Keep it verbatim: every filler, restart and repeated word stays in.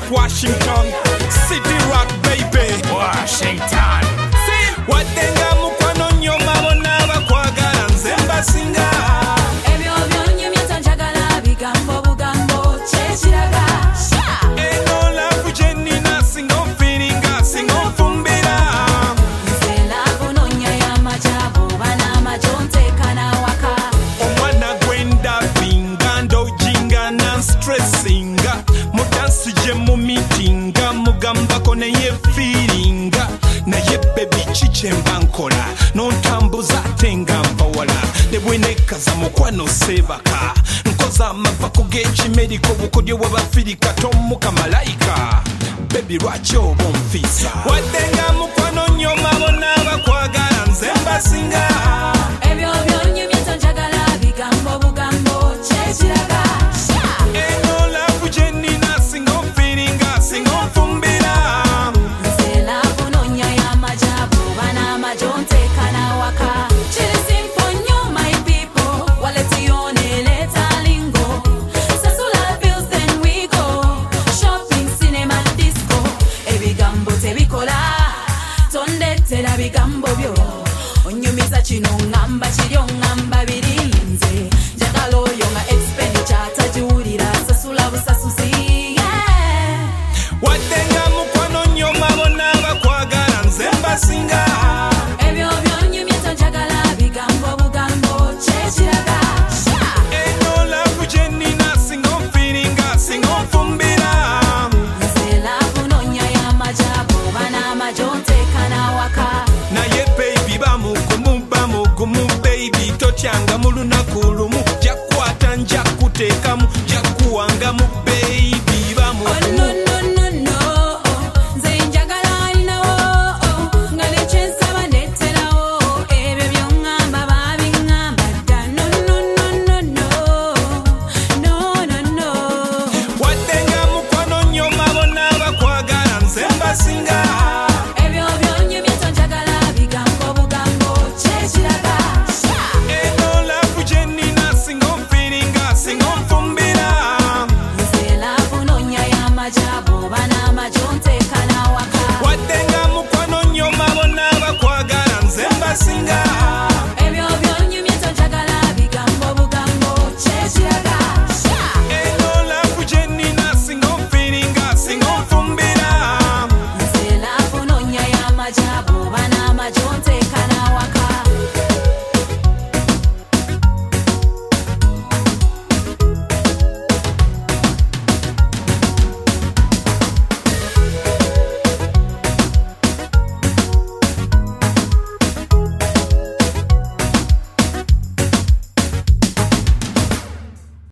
Washington, City Rock baby. Washington. Watenga mukwano nnyo mabona bakwagala nze mbasinga. Ebyo byonyumya njagala bigambo bugambo kyekiraga. Eno love gye nnina singa onfiiringa singa onfumbira. Nze love nonya y'amajabo bana majonteeka n'awaka. Omwana gwe ndabinga ndojinga na stressinga. Mudansi gye mu meetinga mugambako naye feelinga. Naye baby kiki mba nkola n'ontambuza ate nga mpawala ne bwenekaza mukwano seebaka nkoza amavako g'ekimeriko bukodyo bw'abafirika tomuka malayika baby lwaki oba onfiisa wadde nga mukwano nnyo mabona bakwagala nze mbasinga. Ebyo byonyumya njagala bigambo bugambo kyekiraga. Eno love gye nnina singa onfiiringa singa onfumbira. Nze love nonya y'amajabo bana majonteeka n'awaka. Kiri simple nnyo my people, waleti one leta lingo. Sasula bills then we go, shopping cinema disco. Ebigambo tebikola, tondetera bigambo byo. Onyumiza kino ngamba kiryo ngamba birinze. Njagala oyo nga expenditure atajiwulira sasula busasuzi. Yeah. Wadde nga mukwano nnyo mabona bakwagala nze mbasinga. Ebyo byonyumya njagala bigambo bugambo kyekiraga. Eno love gye nnina singa onfiiringa singa onfumbira. Nze love nonya y'amajabo bana majonteeka n'awaka. Naye baby bamugumu bamugumu baby totyanga mu lunaku lumu jakukwata nja kuteekamu jakuwangamu